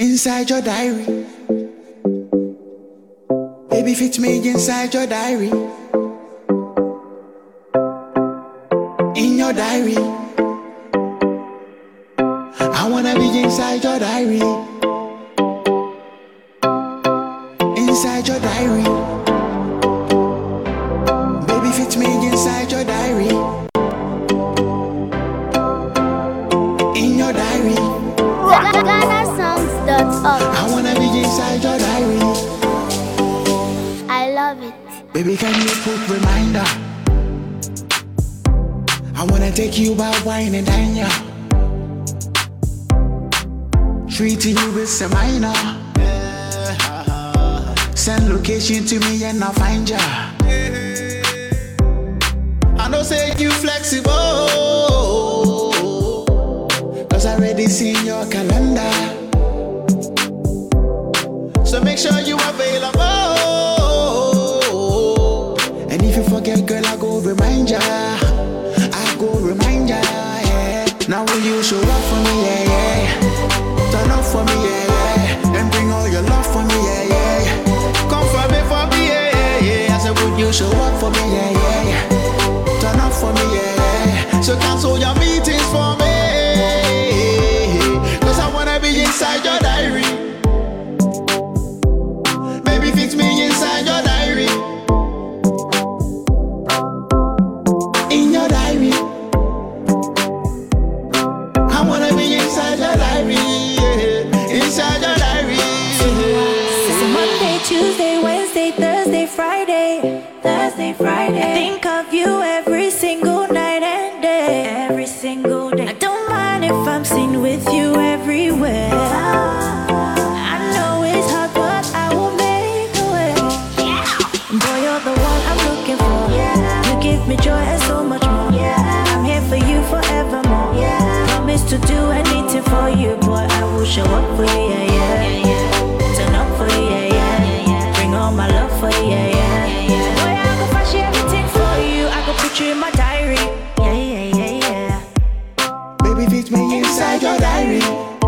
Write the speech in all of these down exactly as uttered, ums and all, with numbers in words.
Inside your diary, baby, fit me inside your diary. In your diary, I wanna be inside your diary. Inside your diary, baby, fit me inside your diary. In your diary, Ghana Songs dot org. I wanna be inside your diary. I love it. Baby, can you put reminder? I wanna take you out wine and dine ya. Treating you with some minor. Send location to me and I'll find ya. I know say you flexible, cause I already seen your calendar. So make sure you available. And if you forget, girl, I go remind ya. I go remind ya, yeah. Now will you show up for me, yeah, yeah. Turn up for me, yeah, yeah. And bring all your love for me, yeah, yeah. Come for me, for me, yeah, yeah, yeah. I said, would you show up for me, yeah, yeah, yeah. Turn up for me, yeah, yeah. So cancel your meetings for me, cause I wanna be inside your diary. Baby, fix me inside your diary. In your diary, I wanna be inside your diary, yeah. Inside your diary, yeah. So Monday, Tuesday, Wednesday, Thursday, Friday, Thursday, Friday. I think of you every single night and day, every single day. I don't mind if I'm seen with you everywhere. I know it's hard, but I will make a way. Boy, you're the one I'm looking for. You give me joy and so much more. I'm here for you forevermore. Promise to do anything for you, boy. I will show up for you, yeah, yeah. Turn up for you, yeah, yeah. Bring all my love for you, yeah, yeah. Boy, I go flash everything for you. I go put you in my diary, yeah, yeah, yeah, yeah. Baby, fix me inside your diary.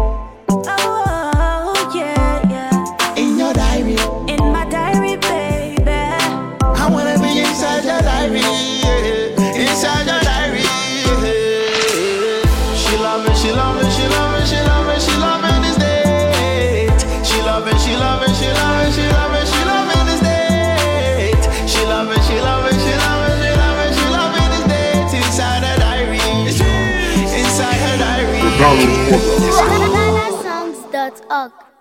Oh, yeah, yeah. In your diary, In my diary, baby. I wanna be inside your diary, yeah. Inside your diary, yeah. She love me, she love me, she love me, she love me, she love me this date. She love me, she love me, she love me, she love me, she love me this date. She love me, she love me, she love me, she love me, she love me this date. Inside her diary, inside her diary. Ghana Songs dot org.